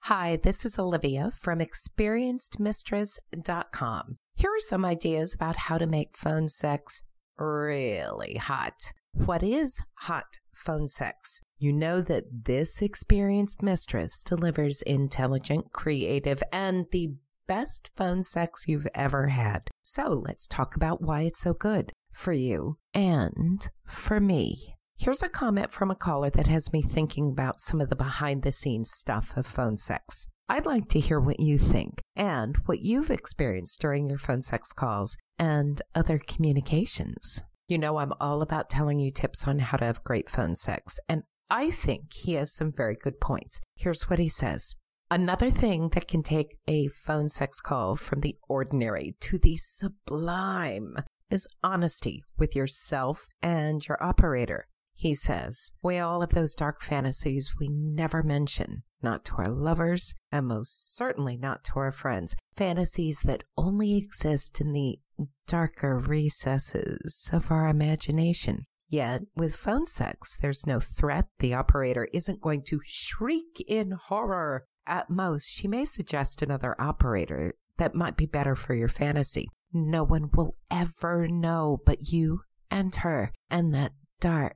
Hi, this is Olivia from experiencedmistress.com. Here are some ideas about how to make phone sex really hot. What is hot phone sex? You know that this experienced mistress delivers intelligent, creative, and the best phone sex you've ever had. So let's talk about why it's so good for you and for me. Here's a comment from a caller that has me thinking about some of the behind-the-scenes stuff of phone sex. I'd like to hear what you think and what you've experienced during your phone sex calls and other communications. You know, I'm all about telling you tips on how to have great phone sex, and I think he has some very good points. Here's what he says. Another thing that can take a phone sex call from the ordinary to the sublime is honesty with yourself and your operator. He says, we all have those dark fantasies we never mention, not to our lovers, and most certainly not to our friends. Fantasies that only exist in the darker recesses of our imagination. Yet, with phone sex, there's no threat. The operator isn't going to shriek in horror. At most, she may suggest another operator that might be better for your fantasy. No one will ever know but you and her, and that dark,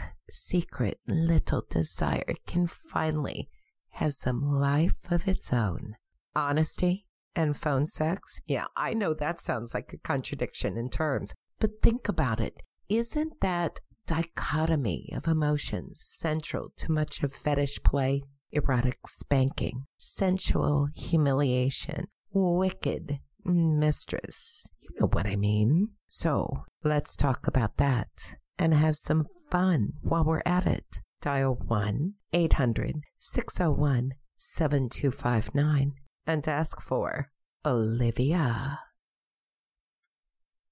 secret little desire can finally have some life of its own. Honesty and phone sex? Yeah, I know that sounds like a contradiction in terms, but think about it. Isn't that dichotomy of emotions central to much of fetish play? Erotic spanking, sensual humiliation, wicked mistress. You know what I mean. So let's talk about that and have some fun while we're at it. Dial 1-800-601-7259 and ask for Olivia.